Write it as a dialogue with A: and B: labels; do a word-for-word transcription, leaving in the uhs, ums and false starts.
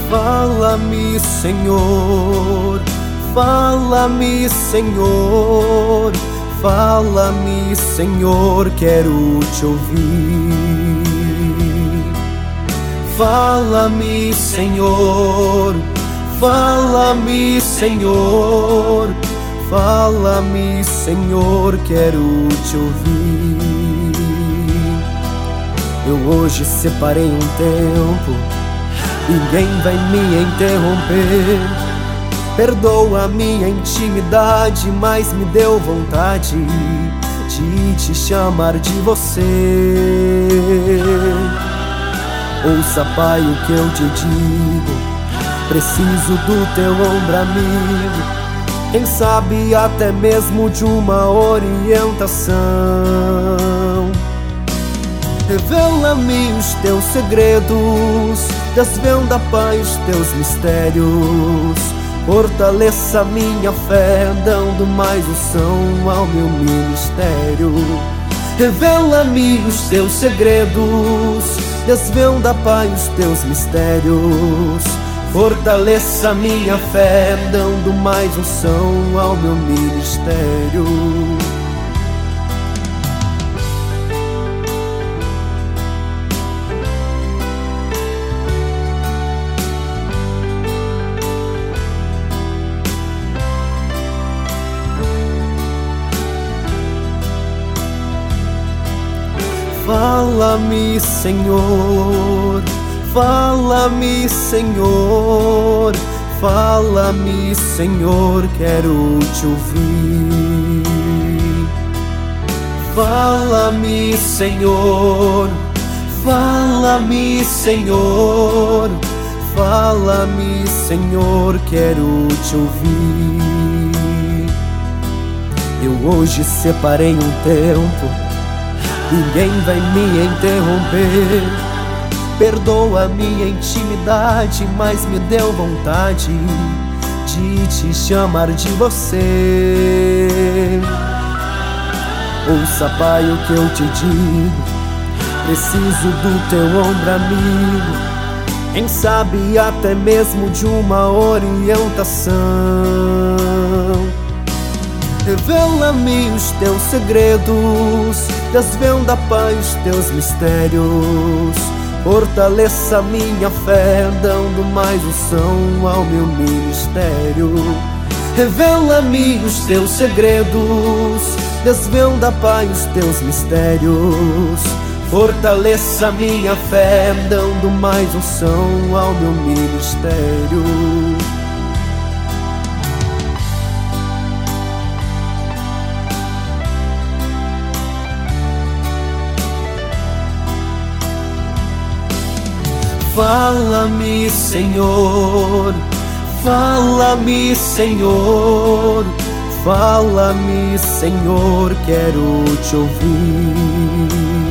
A: Fala-me, Senhor, fala-me, Senhor, fala-me, Senhor, quero te ouvir. Fala-me, Senhor, fala-me, Senhor, fala-me, Senhor, quero te ouvir. Eu hoje separei um tempo, ninguém vai me interromper. Perdoa a minha intimidade, mas me deu vontade de te chamar de você. Ouça, Pai, o que eu te digo, preciso do teu ombro amigo, quem sabe até mesmo de uma orientação. Revela-me os teus segredos, desvenda, Pai, os teus mistérios. Fortaleça minha fé, dando mais unção ao meu ministério. Revela-me os teus segredos, desvenda, Pai, os teus mistérios. Fortaleça minha fé, dando mais unção ao meu ministério. Fala-me, Senhor, fala-me, Senhor, fala-me, Senhor, quero te ouvir. Fala-me, Senhor, fala-me, Senhor, fala-me, Senhor, quero te ouvir. Eu hoje separei um tempo, ninguém vai me interromper. Perdoa a minha intimidade, mas me deu vontade de te chamar de você. Ouça, Pai, o que eu te digo, preciso do teu ombro amigo, quem sabe até mesmo de uma orientação. Revela-me os teus segredos, desvenda, Pai, os teus mistérios. Fortaleça minha fé, dando mais unção ao meu ministério. Revela-me os teus segredos, desvenda, Pai, os teus mistérios. Fortaleça minha fé, dando mais unção ao meu ministério. Fala-me, Senhor, fala-me, Senhor, fala-me, Senhor, quero te ouvir.